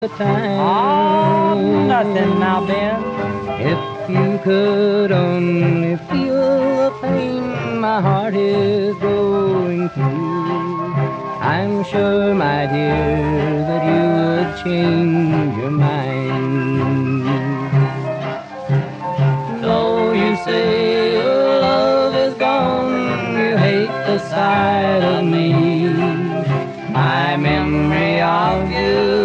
the time. Oh, nothing now, Ben. If you could only feel the pain my heart is going through, I'm sure, my dear, that you would change your mind. Though you say your love is gone, you hate the sight of me. My memory of you